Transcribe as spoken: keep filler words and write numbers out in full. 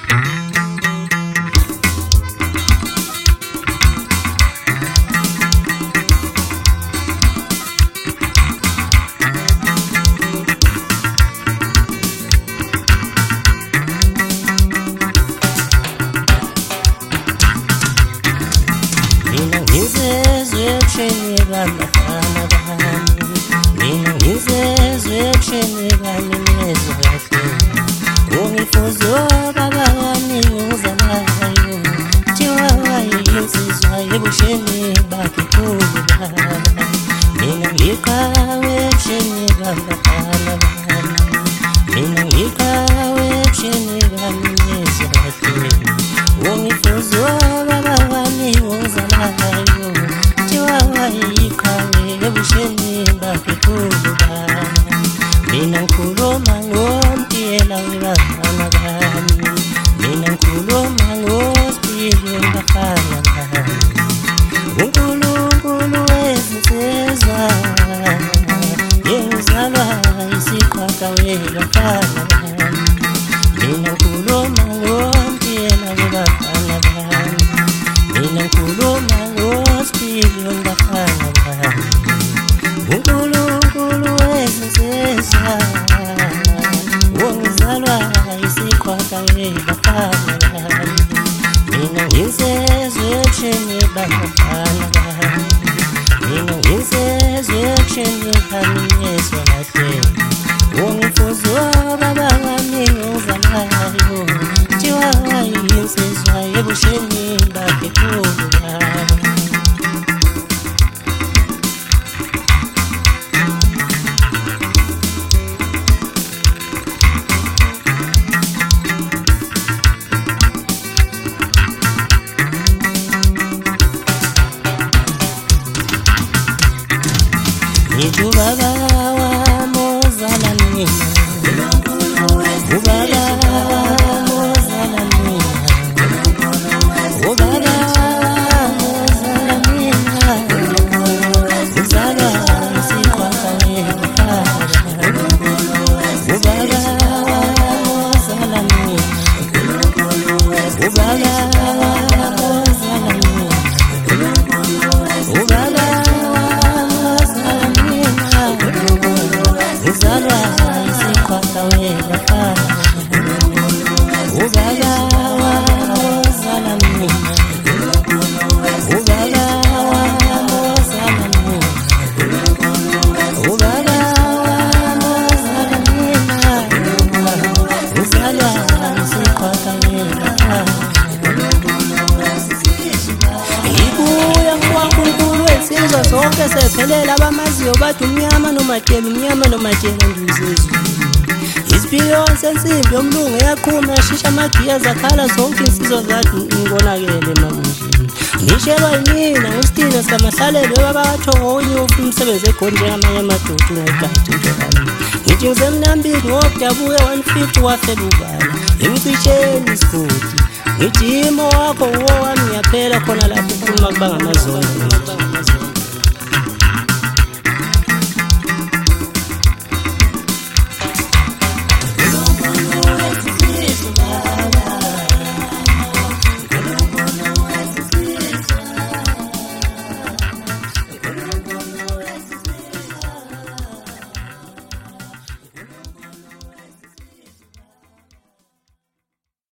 Sephelela abamaziyo bathi umnyama nomatshela umnyama nomatshela nduzizwe isiphiwo sensimbi yomlungu eyaqhuma yashisha amagiya zakhala zonke insizwa zathi ngikonakele makunjini ngishelwa yinina ngusithina sikamahlalelo babakathongo unyufu umsebenzi egoli njengamanye amadoda ungayigadi intokami ngithi ngisemnambili ngokudabuke one fifty wafela ubala emcisheni isigodi ngithi imo wakho uwo wami ngiyaphela khona lapho ukhuluma kuba ngamazolo